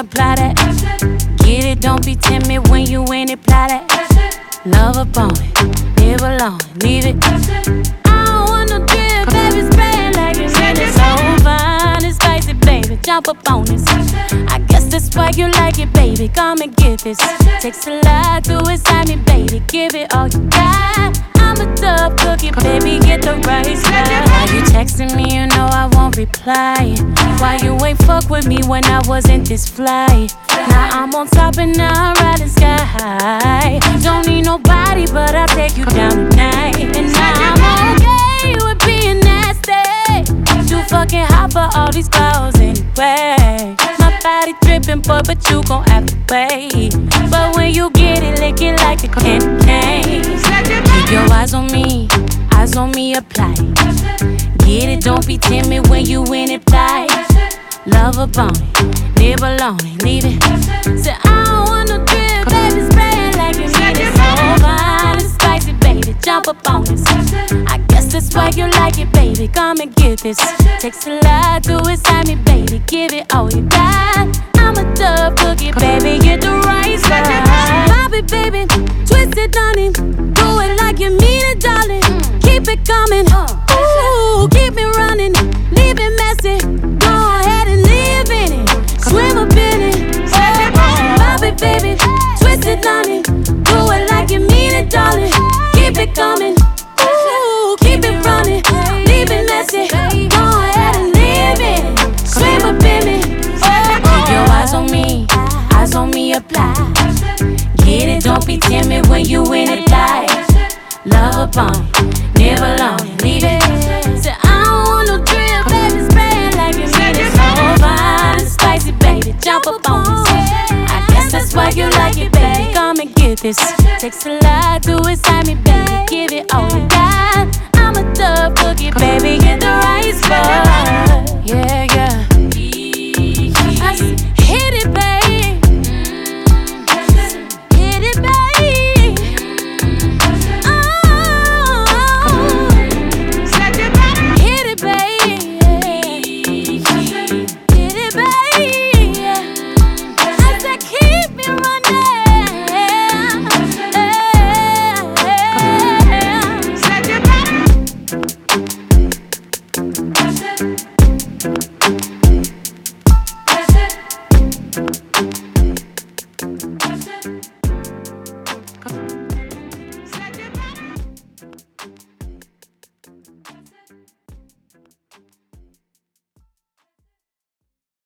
apply that. Get it, don't be timid when you in it, apply that. Love up on it, live alone, leave it. I don't want no drip, baby, spray like it's really so fine and spicy, baby. Jump up on this. I guess that's why you like it, baby. Come and get this. Takes a lot to excite me, baby. Give it all you got. I'm a tough cookie, baby. Get the right spot. Why you texting me? You know I won't reply. Why you ain't fuck with me when I wasn't this fly? Now I'm on top and now I'm riding sky high. Don't need nobody, but I'll take you down tonight. And now I'm okay with being nasty. Too fucking hot for all these girls anyway. My body dripping, boy, but you gon' have to pay. But when you get it, lick it like a candy cane. Keep your eyes on me, apply. Get it, don't be timid when you in it, apply. Love up on it, live alone and leave it. Say I don't want no drip, baby, spray like you need it. So fine and spicy, baby, jump up on this. I guess that's why you like it, baby. Come and get this. Takes a lot to excite me, baby. Give it all you got. I'm a tough cookie, baby. Get the right spot. Pop it, baby, twist it, honey. Do it like you mean it, darling. Keep it coming, ooh, keep it running. Leave it messy, go ahead and live in it. Swim up in it, pop it, baby, twist it, honey. Do it like you mean it, darling. Keep it coming, ooh, keep it running. Leave it messy, go ahead and live in it. Swim up in it. Keep your eyes on me, apply. Get it, don't be timid when you in it, apply. Love upon it, live alone and leave it. Say I don't want no drip, baby, spray like you mean it. So fine and spicy, baby, jump up on this. I guess that's why you like it, baby. Come and get this. Takes a lot to excite me, baby. Give it all you got. I'm a tough cookie, baby. Get the right spot. Yeah, yeah. I hit it, baby. Hit it, baby. Hit it, baby. Hit it, baby. I said keep me running.